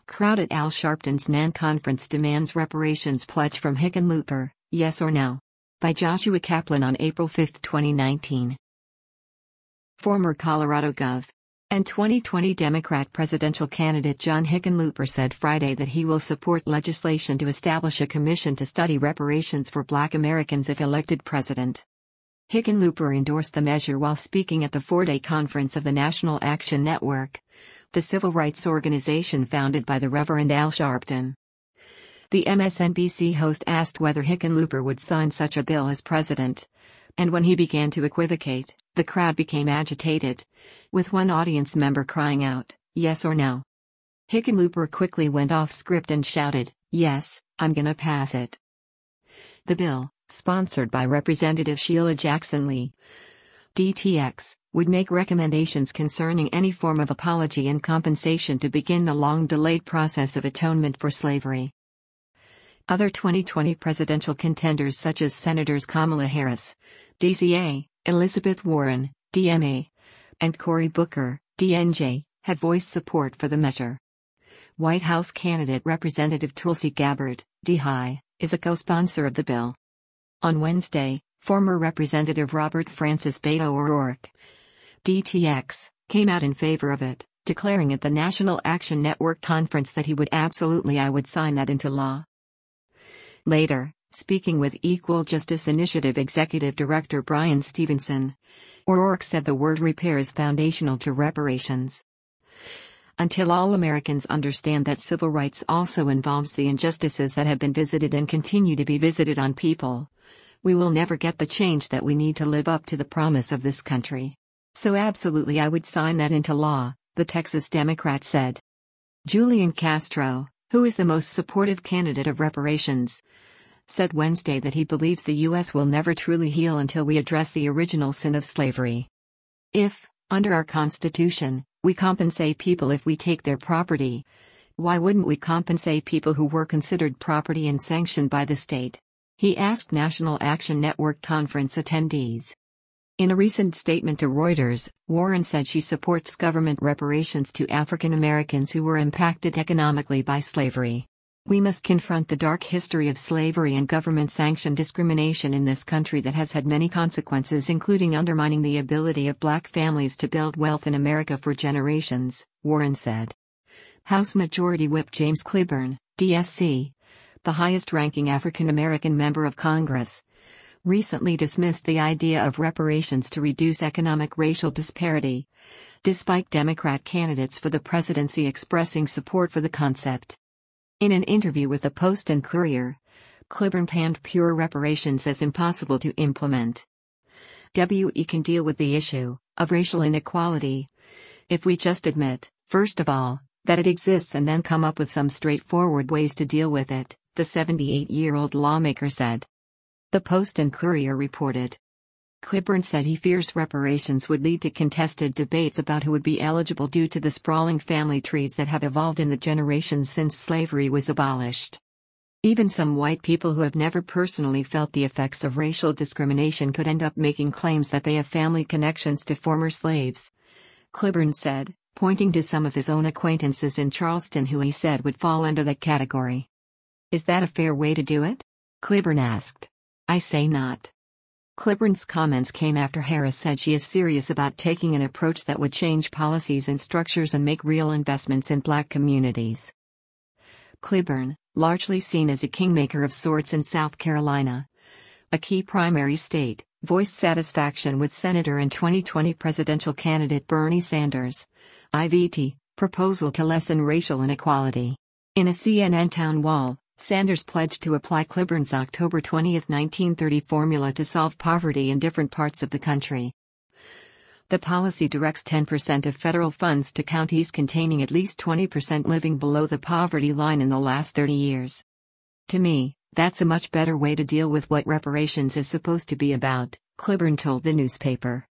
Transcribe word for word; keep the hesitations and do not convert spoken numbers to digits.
Crowd at Al Sharpton's N A N conference demands reparations pledge from Hickenlooper, yes or no? By Joshua Kaplan on April fifth, twenty nineteen. Former Colorado Gov. and twenty twenty Democrat presidential candidate John Hickenlooper said Friday that he will support legislation to establish a commission to study reparations for Black Americans if elected president. Hickenlooper endorsed the measure while speaking at the four-day conference of the National Action Network, the civil rights organization founded by the Reverend Al Sharpton. The M S N B C host asked whether Hickenlooper would sign such a bill as president, and when he began to equivocate, the crowd became agitated, with one audience member crying out, "Yes or no?" Hickenlooper quickly went off script and shouted, "Yes, I'm gonna pass it." The bill, sponsored by Representative Sheila Jackson Lee, D T X, would make recommendations concerning any form of apology and compensation to begin the long-delayed process of atonement for slavery. Other twenty twenty presidential contenders such as Senators Kamala Harris, D C A, Elizabeth Warren, D M A, and Cory Booker, D N J, have voiced support for the measure. White House candidate Representative Tulsi Gabbard, D H I, is a co-sponsor of the bill. On Wednesday, former Representative Robert Francis Beto O'Rourke, D T X, came out in favor of it, declaring at the National Action Network conference that he would absolutely I would sign that into law. Later, speaking with Equal Justice Initiative Executive Director Brian Stevenson, O'Rourke said the word repair is foundational to reparations. Until all Americans understand that civil rights also involves the injustices that have been visited and continue to be visited on people, we will never get the change that we need to live up to the promise of this country. So absolutely I would sign that into law, the Texas Democrat said. Julian Castro, who is the most supportive candidate of reparations, said Wednesday that he believes the U S will never truly heal until we address the original sin of slavery. If, under our Constitution, we compensate people if we take their property, why wouldn't we compensate people who were considered property and sanctioned by the state? He asked National Action Network conference attendees. In a recent statement to Reuters, Warren said she supports government reparations to African Americans who were impacted economically by slavery. We must confront the dark history of slavery and government-sanctioned discrimination in this country that has had many consequences, including undermining the ability of Black families to build wealth in America for generations, Warren said. House Majority Whip James Clyburn, D S C, the highest-ranking African-American member of Congress, recently dismissed the idea of reparations to reduce economic racial disparity, despite Democrat candidates for the presidency expressing support for the concept. In an interview with the Post and Courier, Clyburn panned pure reparations as impossible to implement. We can deal with the issue of racial inequality if we just admit, first of all, that it exists and then come up with some straightforward ways to deal with it, the seventy-eight-year-old lawmaker said. The Post and Courier reported. Clyburn said he fears reparations would lead to contested debates about who would be eligible due to the sprawling family trees that have evolved in the generations since slavery was abolished. Even some white people who have never personally felt the effects of racial discrimination could end up making claims that they have family connections to former slaves, Clyburn said, pointing to some of his own acquaintances in Charleston who he said would fall under that category. Is that a fair way to do it? Clyburn asked. I say not. Clyburn's comments came after Harris said she is serious about taking an approach that would change policies and structures and make real investments in Black communities. Clyburn, largely seen as a kingmaker of sorts in South Carolina, a key primary state, voiced satisfaction with Senator and twenty twenty presidential candidate Bernie Sanders' I V T proposal to lessen racial inequality. In a C N N town hall, Sanders pledged to apply Clyburn's October twentieth nineteen thirty formula to solve poverty in different parts of the country. The policy directs ten percent of federal funds to counties containing at least twenty percent living below the poverty line in the last thirty years. To me, that's a much better way to deal with what reparations is supposed to be about, Clyburn told the newspaper.